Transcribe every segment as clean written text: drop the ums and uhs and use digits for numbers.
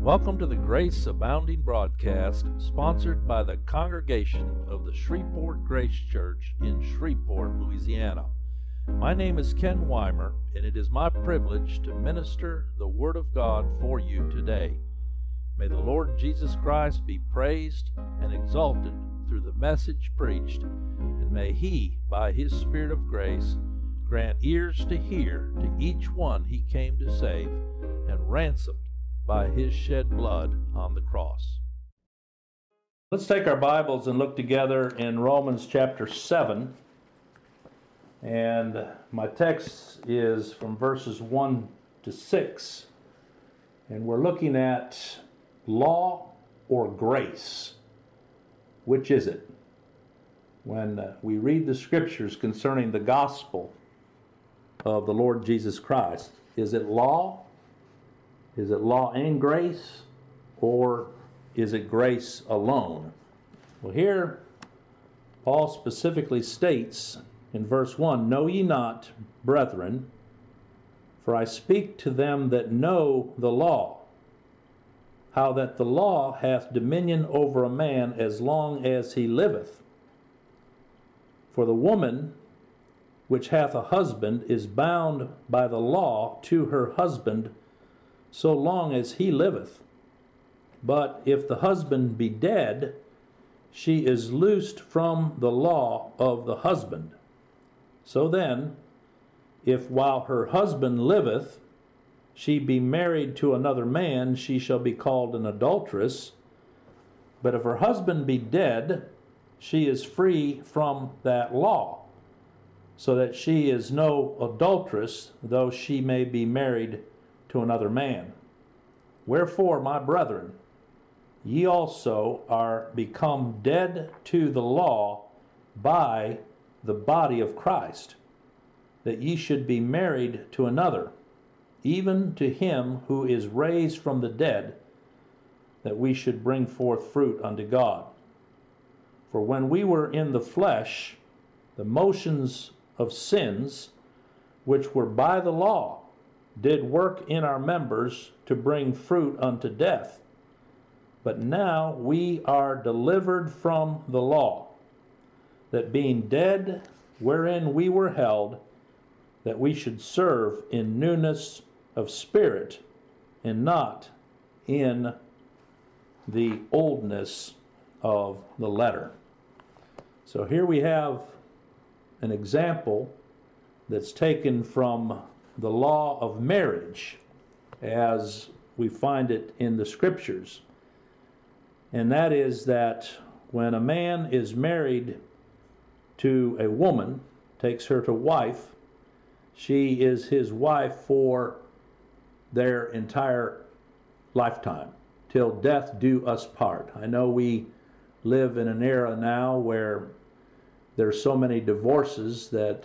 Welcome to the Grace Abounding broadcast, sponsored by the Congregation of the Shreveport Grace Church in Shreveport, Louisiana. My name is Ken Weimer, and it is my privilege to minister the Word of God for you today. May the Lord Jesus Christ be praised and exalted through the message preached, and may He, by His Spirit of grace, grant ears to hear to each one He came to save, and ransomed by His shed blood on the cross. Let's take our Bibles and look together in Romans chapter 7. And my text is from verses 1 to 6. And we're looking at law or grace. Which is it? When we read the scriptures concerning the gospel of the Lord Jesus Christ, is it law? Is it law and grace, or is it grace alone? Well, here Paul specifically states in verse 1, "Know ye not, brethren, for I speak to them that know the law, how that the law hath dominion over a man as long as he liveth. For the woman which hath a husband is bound by the law to her husband so long as he liveth. But if the husband be dead, she is loosed from the law of the husband. So then, if while her husband liveth, she be married to another man, she shall be called an adulteress. But if her husband be dead, she is free from that law, so that she is no adulteress, though she may be married to another man. Wherefore, my brethren, ye also are become dead to the law by the body of Christ, that ye should be married to another, even to him who is raised from the dead, that we should bring forth fruit unto God. For when we were in the flesh, the motions of sins, which were by the law, did work in our members to bring fruit unto death. But now we are delivered from the law, that being dead wherein we were held, that we should serve in newness of spirit, and not in the oldness of the letter." So here we have an example that's taken from the law of marriage as we find it in the scriptures. And that is that when a man is married to a woman, takes her to wife, she is his wife for their entire lifetime, till death do us part. I know we live in an era now where there's so many divorces that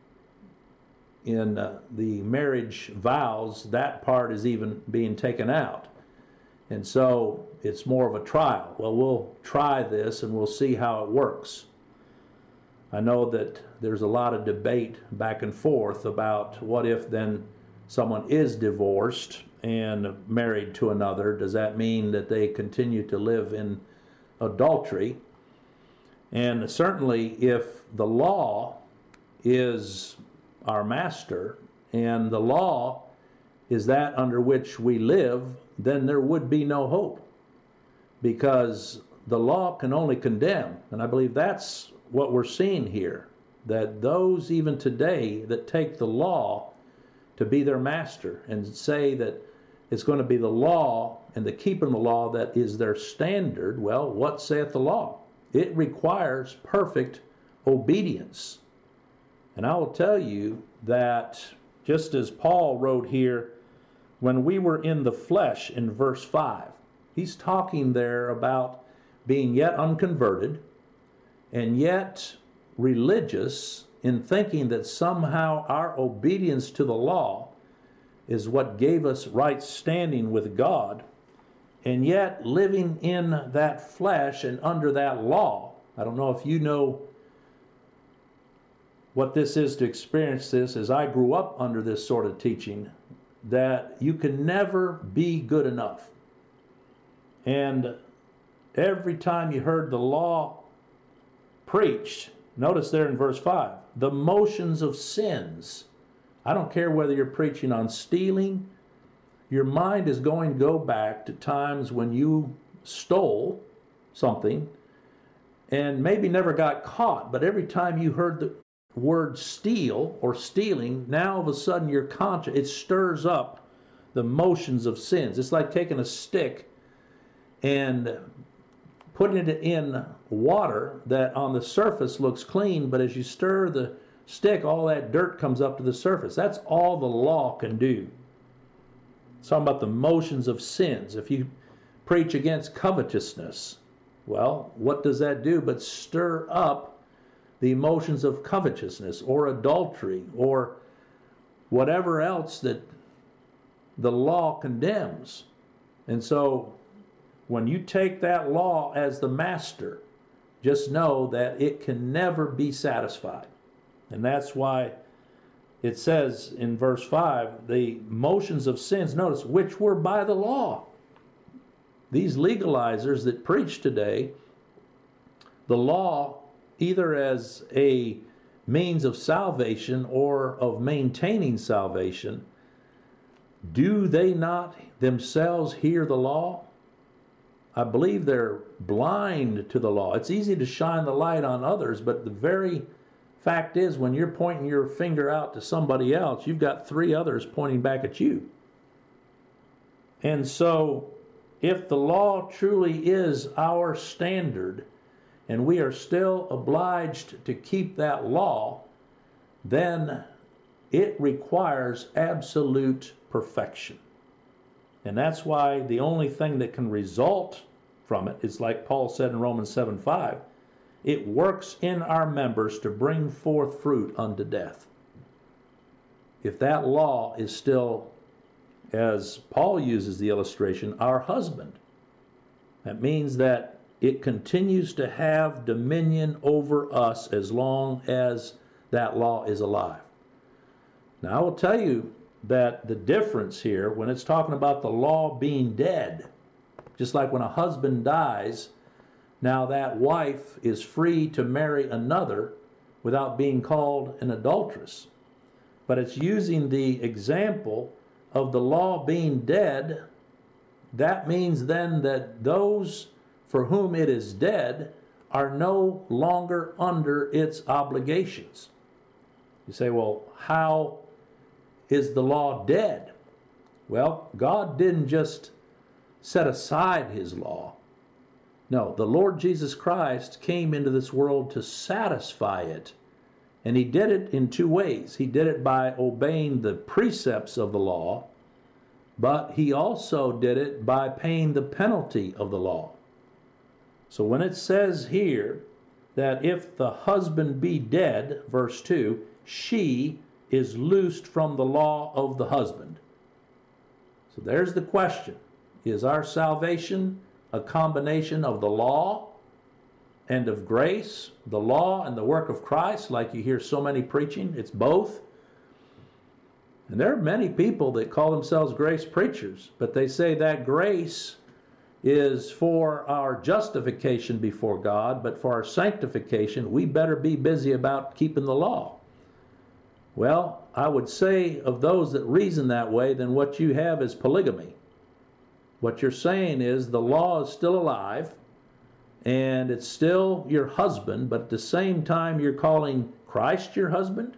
in the marriage vows, that part is even being taken out. And so it's more of a trial. Well, we'll try this and we'll see how it works. I know that there's a lot of debate back and forth about what if then someone is divorced and married to another. Does that mean that they continue to live in adultery? And certainly if the law is our master, and the law is that under which we live, then there would be no hope, because the law can only condemn. And I believe that's what we're seeing here, that those even today that take the law to be their master and say that it's going to be the law and the keeping the law that is their standard, well, what saith the law? It requires perfect obedience. And I will tell you that just as Paul wrote here, when we were in the flesh in verse 5, he's talking there about being yet unconverted and yet religious in thinking that somehow our obedience to the law is what gave us right standing with God, and yet living in that flesh and under that law. I don't know if you know what this is to experience this, as I grew up under this sort of teaching, that you can never be good enough. And every time you heard the law preached, notice there in verse 5, the motions of sins. I don't care whether you're preaching on stealing, your mind is going to go back to times when you stole something and maybe never got caught, but every time you heard the word steal or stealing, now all of a sudden your conscience, it stirs up the motions of sins. It's like taking a stick and putting it in water that on the surface looks clean, but as you stir the stick, all that dirt comes up to the surface. That's all the law can do. It's talking about the motions of sins. If you preach against covetousness, well, what does that do but stir up the emotions of covetousness or adultery or whatever else that the law condemns? And so when you take that law as the master, just know that it can never be satisfied. And that's why it says in verse 5, the motions of sins, notice, which were by the law. These legalizers that preach today, the law either as a means of salvation or of maintaining salvation, do they not themselves hear the law? I believe they're blind to the law. It's easy to shine the light on others, but the very fact is, when you're pointing your finger out to somebody else, you've got 3 others pointing back at you. And so, if the law truly is our standard, and we are still obliged to keep that law, then it requires absolute perfection. And that's why the only thing that can result from it is, like Paul said in Romans 7:5, it works in our members to bring forth fruit unto death. If that law is still, as Paul uses the illustration, our husband, that means that it continues to have dominion over us as long as that law is alive. Now, I will tell you that the difference here, when it's talking about the law being dead, just like when a husband dies, now that wife is free to marry another without being called an adulteress. But it's using the example of the law being dead. That means then that those for whom it is dead are no longer under its obligations. You say, well, how is the law dead? Well, God didn't just set aside his law. No, the Lord Jesus Christ came into this world to satisfy it. And he did it in 2 ways. He did it by obeying the precepts of the law, but he also did it by paying the penalty of the law. So when it says here that if the husband be dead, verse 2, she is loosed from the law of the husband. So there's the question. Is our salvation a combination of the law and of grace? The law and the work of Christ, like you hear so many preaching, it's both. And there are many people that call themselves grace preachers, but they say that grace is for our justification before God, but for our sanctification, we better be busy about keeping the law. Well, I would say of those that reason that way, then what you have is polygamy. What you're saying is the law is still alive, and it's still your husband, but at the same time you're calling Christ your husband?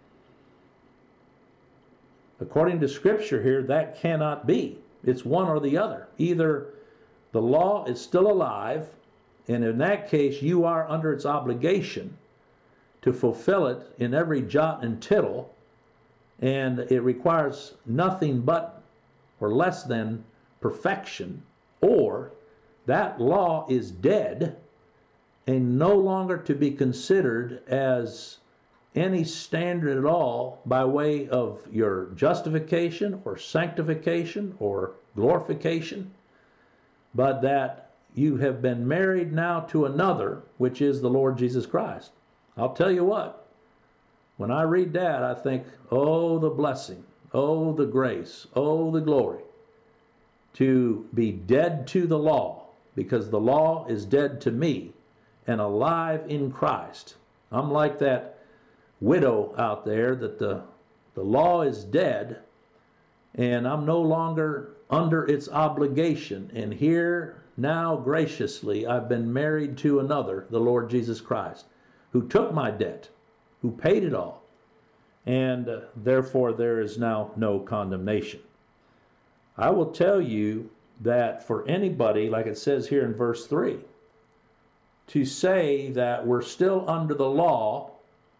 According to Scripture here, that cannot be. It's one or the other. Either the law is still alive, and in that case you are under its obligation to fulfill it in every jot and tittle, and it requires nothing but or less than perfection, or that law is dead and no longer to be considered as any standard at all by way of your justification or sanctification or glorification, but that you have been married now to another, which is the Lord Jesus Christ. I'll tell you what, when I read that, I think, oh, the blessing, oh, the grace, oh, the glory. to be dead to the law, because the law is dead to me, and alive in Christ. I'm like that widow out there that the law is dead, and I'm no longer under its obligation. And here now graciously I've been married to another, the Lord Jesus Christ, who took my debt, who paid it all. And therefore there is now no condemnation. I will tell you that for anybody, like it says here in verse 3, to say that we're still under the law,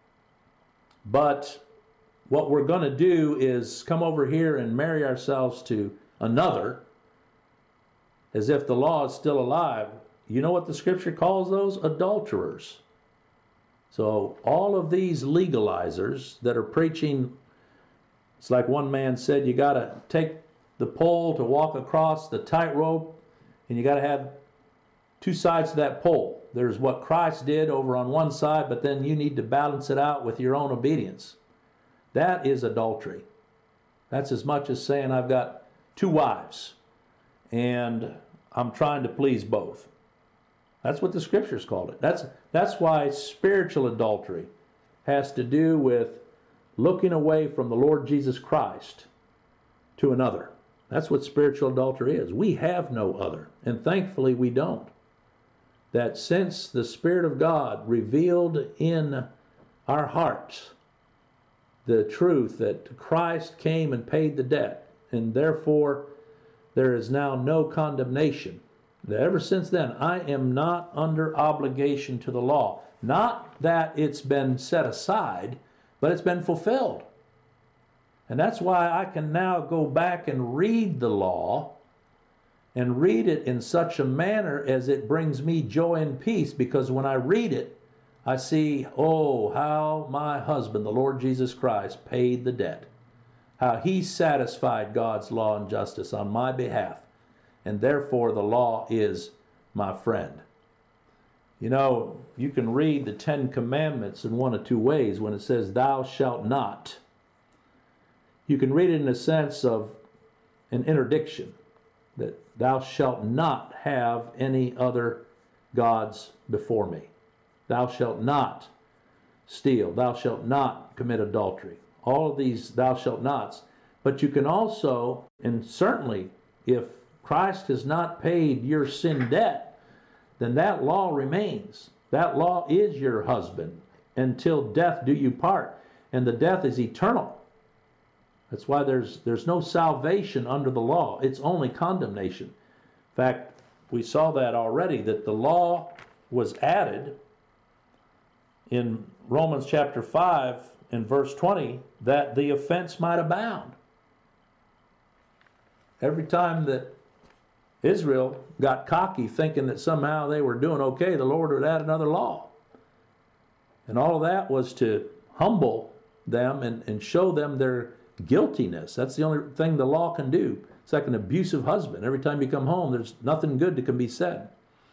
but what we're going to do is come over here and marry ourselves to another, as if the law is still alive. You know what the scripture calls those? Adulterers. So all of these legalizers that are preaching, it's like one man said, you got to take the pole to walk across the tightrope, and you got to have two sides to that pole. There's what Christ did over on one side, but then you need to balance it out with your own obedience. That is adultery. That's as much as saying I've got two wives and I'm trying to please both. That's what the scriptures called it. That's why spiritual adultery has to do with looking away from the Lord Jesus Christ to another. That's what spiritual adultery is. We have no other, and thankfully we don't. That since the Spirit of God revealed in our hearts the truth that Christ came and paid the debt, and therefore there is now no condemnation. Ever since then, I am not under obligation to the law. Not that it's been set aside, but it's been fulfilled. And that's why I can now go back and read the law and read it in such a manner as it brings me joy and peace, because when I read it, I see, oh, how my husband, the Lord Jesus Christ, paid the debt. How he satisfied God's law and justice on my behalf. And therefore the law is my friend. You know, you can read the 10 Commandments in one of two ways. When it says, thou shalt not, you can read it in a sense of an interdiction, that thou shalt not have any other gods before me. Thou shalt not steal. Thou shalt not commit adultery. All of these thou shalt nots. But you can also, and certainly if Christ has not paid your sin debt, then that law remains. That law is your husband until death do you part. And the death is eternal. That's why there's no salvation under the law. It's only condemnation. In fact, we saw that already, that the law was added in Romans chapter 5 and verse 20, that the offense might abound. Every time that Israel got cocky thinking that somehow they were doing okay, the Lord would add another law. And all of that was to humble them and show them their guiltiness. That's the only thing the law can do. It's like an abusive husband. Every time you come home, there's nothing good that can be said.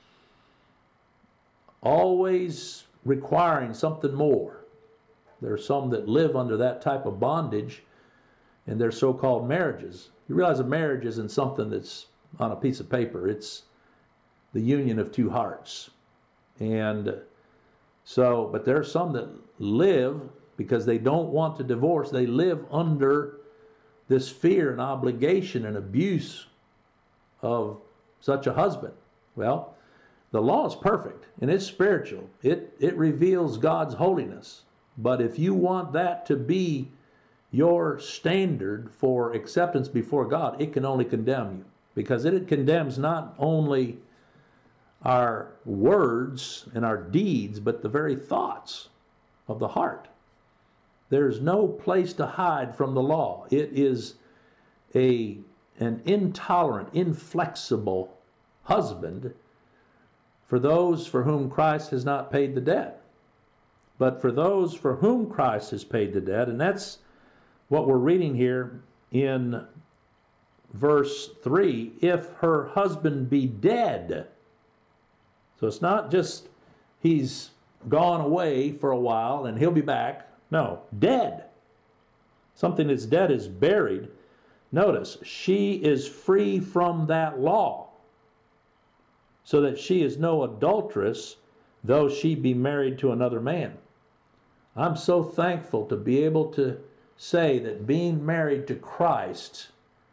Always requiring something more. There are some that live under that type of bondage in their so-called marriages. You realize a marriage isn't something that's on a piece of paper. It's the union of two hearts. And so, but there are some that live, because they don't want to divorce, they live under this fear and obligation and abuse of such a husband. Well, the law is perfect and it's spiritual. It reveals God's holiness. But if you want that to be your standard for acceptance before God, it can only condemn you. Because it condemns not only our words and our deeds, but the very thoughts of the heart. There's no place to hide from the law. It is an intolerant, inflexible husband for those for whom Christ has not paid the debt. But for those for whom Christ has paid the debt, and that's what we're reading here in verse 3, if her husband be dead. So it's not just he's gone away for a while and he'll be back. No, dead. Something that's dead is buried. Notice, she is free from that law, so that she is no adulteress, though she be married to another man. I'm so thankful to be able to say that being married to Christ,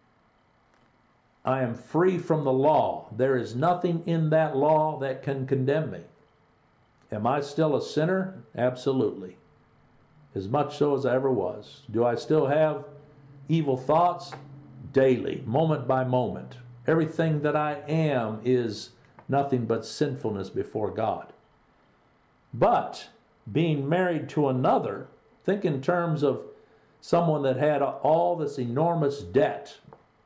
I am free from the law. There is nothing in that law that can condemn me. Am I still a sinner? Absolutely. As much so as I ever was. Do I still have evil thoughts? Daily, moment by moment. Everything that I am is nothing but sinfulness before God. But being married to another, think in terms of someone that had all this enormous debt,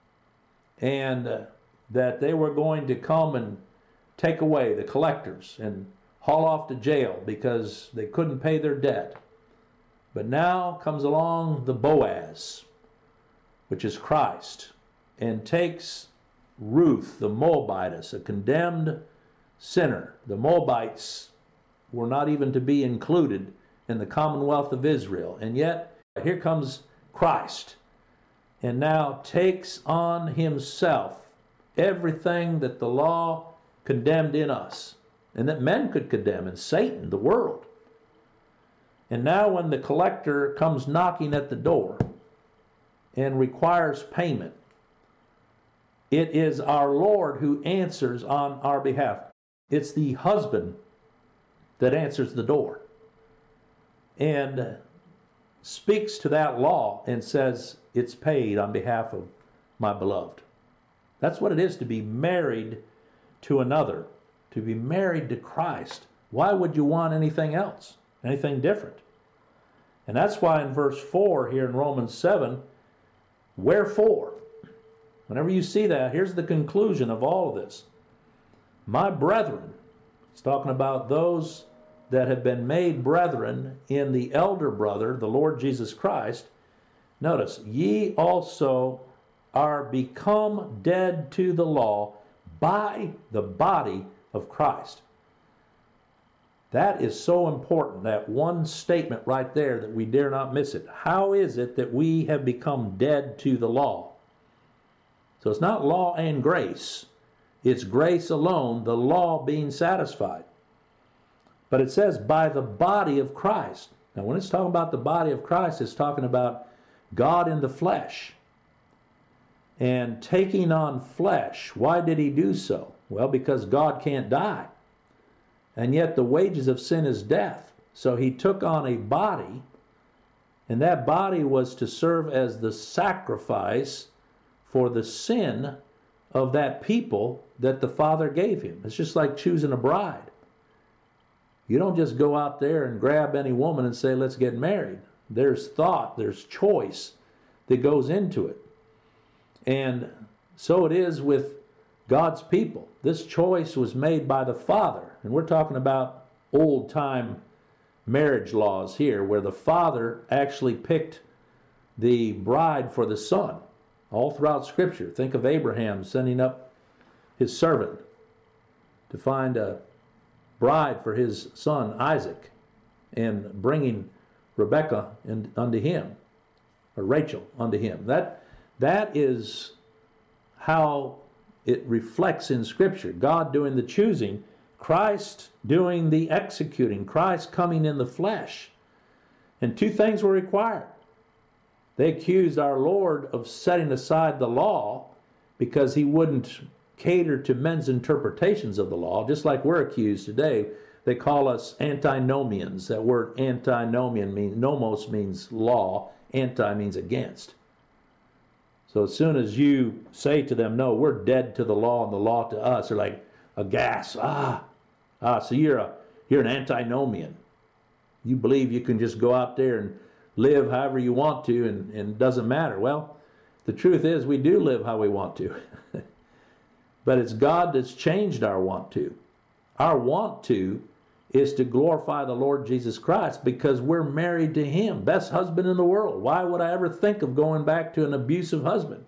and that they were going to come and take away the collectors and haul off to jail because they couldn't pay their debt. But now comes along the Boaz, which is Christ, and takes Ruth, the Moabitess, a condemned sinner. The Moabites were not even to be included in the commonwealth of Israel. And yet, here comes Christ, and now takes on himself everything that the law condemned in us, and that men could condemn, and Satan, the world. And now when the collector comes knocking at the door and requires payment, it is our Lord who answers on our behalf. It's the husband that answers the door and speaks to that law and says, it's paid on behalf of my beloved. That's what it is to be married to another, to be married to Christ. Why would you want anything else, anything different? And that's why in verse 4 here in Romans 7, wherefore, whenever you see that, here's the conclusion of all of this. My brethren, it's talking about those that have been made brethren in the elder brother, the Lord Jesus Christ. Notice, ye also are become dead to the law by the body of Christ. That is so important, that one statement right there, that we dare not miss it. How is it that we have become dead to the law? So it's not law and grace. It's grace alone, the law being satisfied. But it says by the body of Christ. Now when it's talking about the body of Christ, it's talking about God in the flesh and taking on flesh. Why did he do so? Well, because God can't die. And yet the wages of sin is death. So he took on a body, and that body was to serve as the sacrifice for the sin of that people that the Father gave him. It's just like choosing a bride. You don't just go out there and grab any woman and say, let's get married. There's thought, there's choice that goes into it. And so it is with God's people. This choice was made by the Father. And we're talking about old-time marriage laws here, where the Father actually picked the bride for the Son. All throughout Scripture. Think of Abraham sending up his servant to find a bride for his son Isaac and bringing Rebekah unto him, or Rachel unto him. That is how it reflects in Scripture. God doing the choosing, Christ doing the executing, Christ coming in the flesh. And two things were required. They accused our Lord of setting aside the law because he wouldn't cater to men's interpretations of the law, just like we're accused today. They call us antinomians. That word antinomian means, nomos means law, anti means against. So as soon as you say to them, no, we're dead to the law and the law to us, they're like aghast. So you're an antinomian. You believe you can just go out there and live however you want to, and it doesn't matter. Well, the truth is we do live how we want to. But it's God that's changed our want to. Our want to is to glorify the Lord Jesus Christ because we're married to him, best husband in the world. Why would I ever think of going back to an abusive husband?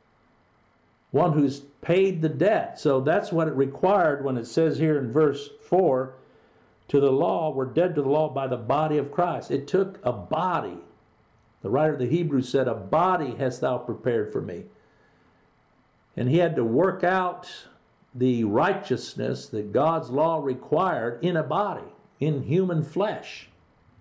One who's paid the debt. So that's what it required when it says here in verse 4, to the law, we're dead to the law by the body of Christ. It took a body. The writer of the Hebrews said, a body hast thou prepared for me. And he had to work out the righteousness that God's law required in a body, in human flesh,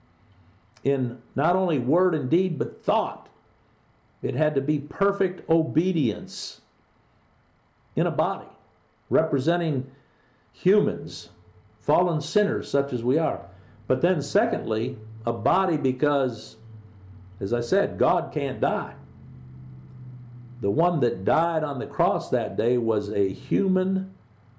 in not only word and deed, but thought. It had to be perfect obedience in a body, representing humans, fallen sinners such as we are. But then secondly, a body because, as I said, God can't die. The one that died on the cross that day was a human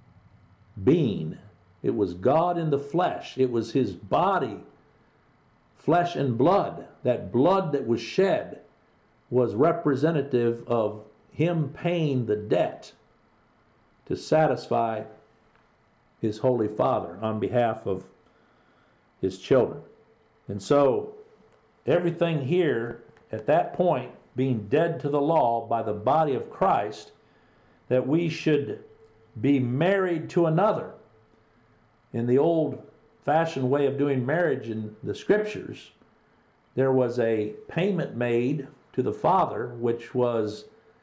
being. It was God in the flesh. It was his body, flesh and blood. That blood that was shed was representative of him paying the debt to satisfy his Holy Father on behalf of his children. And so everything here at that point, being dead to the law by the body of Christ, that we should be married to another. In the old-fashioned way of doing marriage in the Scriptures, there was a payment made to the father, which was,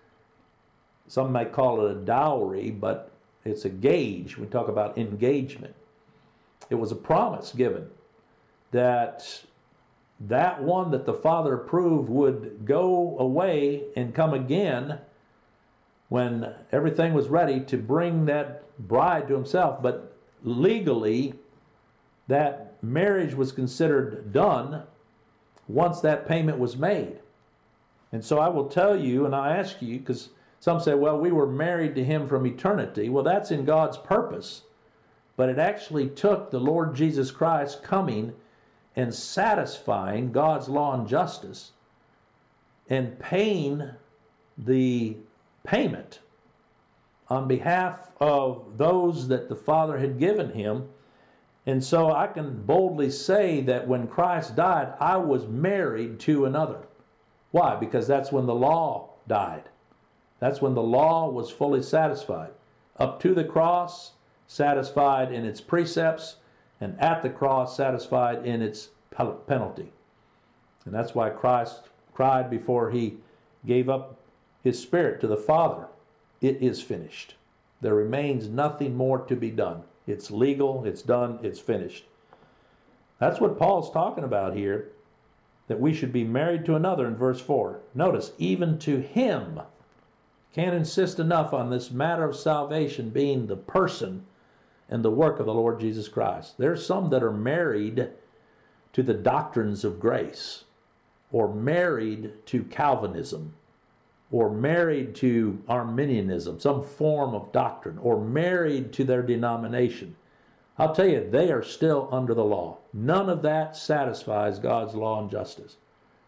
some might call it a dowry, but it's a gage. We talk about engagement. It was a promise given that that one that the father approved would go away and come again when everything was ready to bring that bride to himself. But legally, that marriage was considered done once that payment was made. And so I will tell you, and I ask you, because some say, well, we were married to him from eternity. Well, that's in God's purpose. But it actually took the Lord Jesus Christ coming and satisfying God's law and justice and paying the payment on behalf of those that the Father had given him. And so I can boldly say that when Christ died, I was married to another. Why? Because that's when the law died. That's when the law was fully satisfied. Up to the cross, satisfied in its precepts, and at the cross, satisfied in its penalty. And that's why Christ cried before he gave up his spirit to the Father, it is finished. There remains nothing more to be done. It's legal, it's done, it's finished. That's what Paul's talking about here, that we should be married to another in verse 4. Notice, even to him. Can't insist enough on this matter of salvation being the person and the work of the Lord Jesus Christ. There's some that are married to the doctrines of grace, or married to Calvinism, or married to Arminianism, some form of doctrine, or married to their denomination. I'll tell you, they are still under the law. None of that satisfies God's law and justice.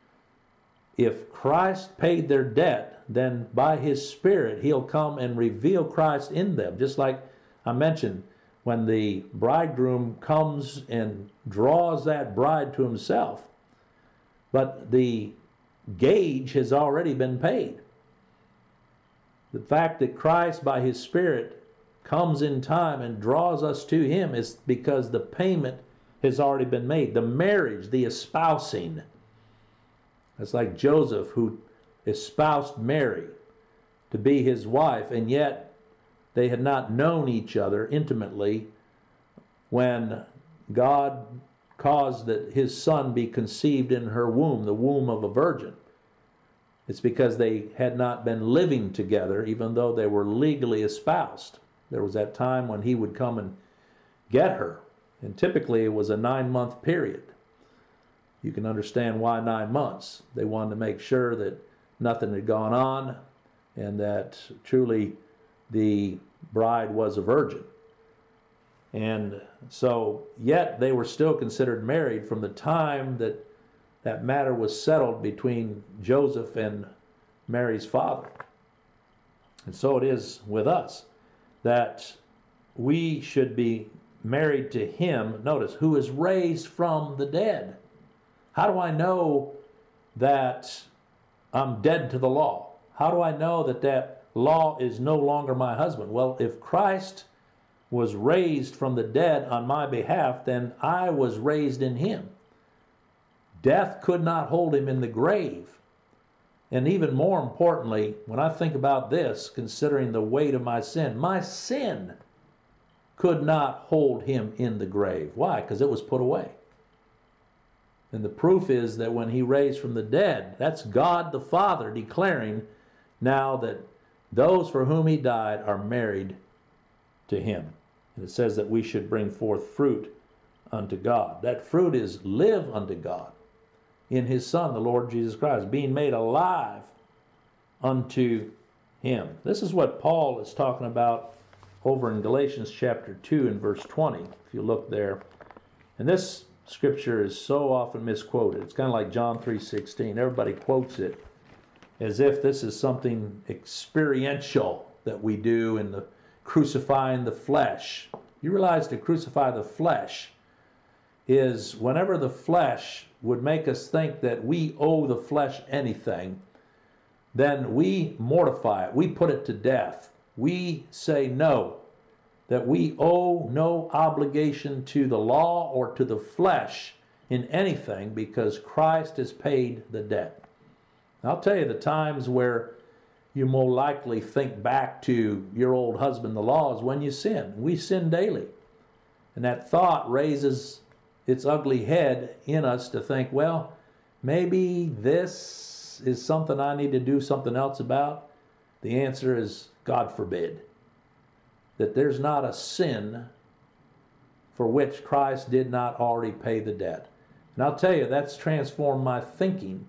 If Christ paid their debt, then by his Spirit, he'll come and reveal Christ in them. Just like I mentioned, when the bridegroom comes and draws that bride to himself, but the gage has already been paid. The fact that Christ, by his Spirit, comes in time and draws us to him is because the payment has already been made. The marriage, the espousing. It's like Joseph, who espoused Mary to be his wife, and yet they had not known each other intimately when God caused that his son be conceived in her womb, the womb of a virgin. It's because they had not been living together, even though they were legally espoused. There was that time when he would come and get her, and typically it was a 9-month period. You can understand why 9 months. They wanted to make sure that nothing had gone on and that truly the bride was a virgin. And so, yet they were still considered married from the time that that matter was settled between Joseph and Mary's father. And so it is with us, that we should be married to him, notice, who is raised from the dead. How do I know that I'm dead to the law? How do I know that that law is no longer my husband? Well, if Christ was raised from the dead on my behalf, then I was raised in him. Death could not hold him in the grave. And even more importantly, when I think about this, considering the weight of my sin could not hold him in the grave. Why? Because it was put away. And the proof is that when he raised from the dead, that's God the Father declaring now that those for whom he died are married to him. And it says that we should bring forth fruit unto God. That fruit is live unto God in his Son, the Lord Jesus Christ, being made alive unto him. This is what Paul is talking about over in Galatians chapter 2 and verse 20, if you look there. And this scripture is so often misquoted. It's kind of like John 3:16. Everybody quotes it as if this is something experiential that we do in the crucifying the flesh. You realize to crucify the flesh is whenever the flesh would make us think that we owe the flesh anything, then we mortify it. We put it to death. We say no, that we owe no obligation to the law or to the flesh in anything because Christ has paid the debt. I'll tell you the times where you more likely think back to your old husband, the law, is when you sin. We sin daily. And that thought raises its ugly head in us to think, well, maybe this is something I need to do something else about. The answer is, God forbid, that there's not a sin for which Christ did not already pay the debt. And I'll tell you, that's transformed my thinking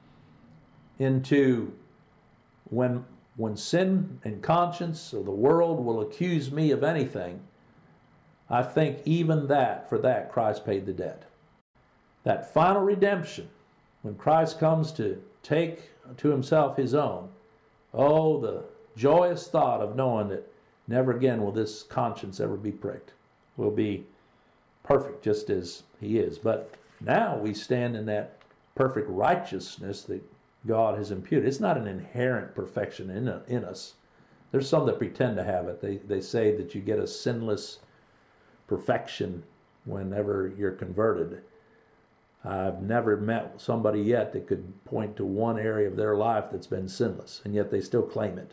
into when sin and conscience or the world will accuse me of anything, I think even for that Christ paid the debt. That final redemption, when Christ comes to take to himself his own, oh, the joyous thought of knowing that never again will this conscience ever be pricked. We'll be perfect just as he is. But now we stand in that perfect righteousness that God has imputed. It's not an inherent perfection in us. There's some that pretend to have it. They say that you get a sinless perfection whenever you're converted. I've never met somebody yet that could point to one area of their life that's been sinless, and yet they still claim it.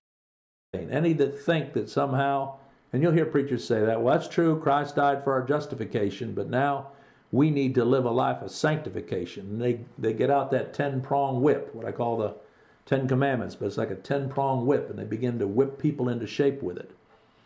Any that think that somehow, and you'll hear preachers say that, well, that's true, Christ died for our justification, but now we need to live a life of sanctification. And they get out that 10-prong whip, what I call the 10 Commandments, but it's like a 10-prong whip, and they begin to whip people into shape with it.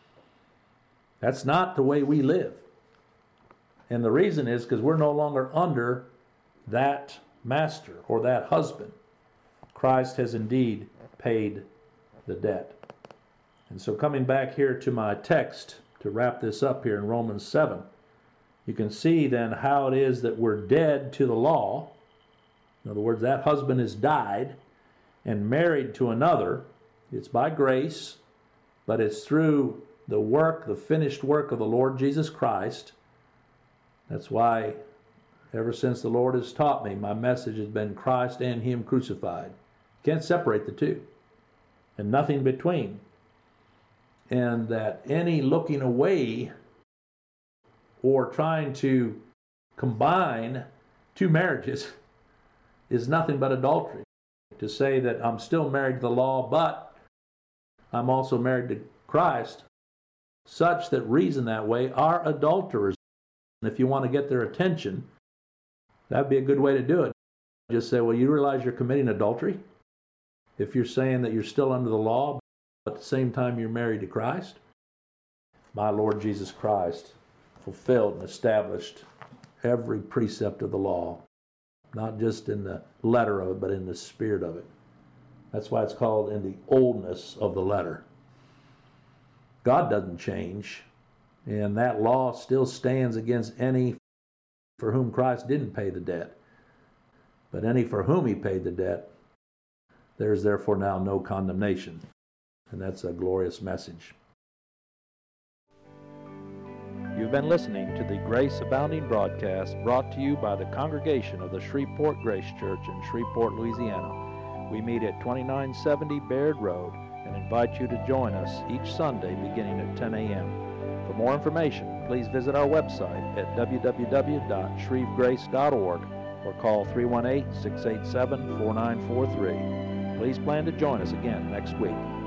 That's not the way we live. And the reason is because we're no longer under that master or that husband. Christ has indeed paid the debt. And so coming back here to my text to wrap this up here in Romans 7, you can see then how it is that we're dead to the law. In other words, that husband has died and married to another. It's by grace, but it's through the finished work of the Lord Jesus Christ. That's why ever since the Lord has taught me, my message has been Christ and him crucified. Can't separate the two, and nothing between. And that any looking away or trying to combine two marriages is nothing but adultery. To say that I'm still married to the law, but I'm also married to Christ, such that reason that way are adulterers. And if you want to get their attention, that'd be a good way to do it. Just say, well, you realize you're committing adultery? If you're saying that you're still under the law, but at the same time you're married to Christ? My Lord Jesus Christ fulfilled and established every precept of the law, not just in the letter of it, but in the spirit of it. That's why it's called in the oldness of the letter. God doesn't change, and that law still stands against any for whom Christ didn't pay the debt. But any for whom he paid the debt, there is therefore now no condemnation. And that's a glorious message. You've been listening to the Grace Abounding broadcast brought to you by the congregation of the Shreveport Grace Church in Shreveport, Louisiana. We meet at 2970 Baird Road and invite you to join us each Sunday beginning at 10 a.m. For more information, please visit our website at www.shrevegrace.org or call 318-687-4943. Please plan to join us again next week.